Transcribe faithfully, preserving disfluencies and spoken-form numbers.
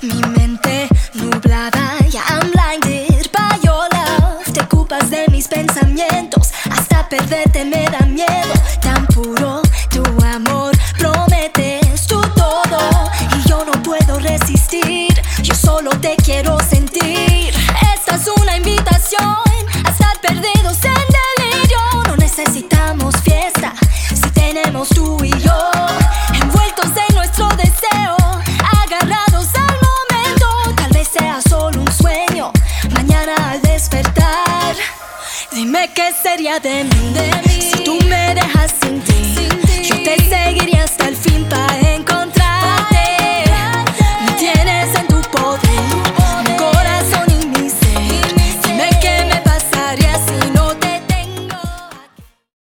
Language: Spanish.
Mi mente nublada, yeah, I'm blinded by your love. Te ocupas de mis pensamientos, hasta perderte me da miedo. Tan puro tu amor, prometes tú todo y yo no puedo resistir. Yo solo te quiero sentir. Esta es una invitación a estar perdidos en delirio. No necesitamos fiesta si tenemos tú y yo, envueltos en nuestro deseo, agarrados al momento. Tal vez sea solo un sueño, mañana al despertar, dime qué sería de mí, de mí.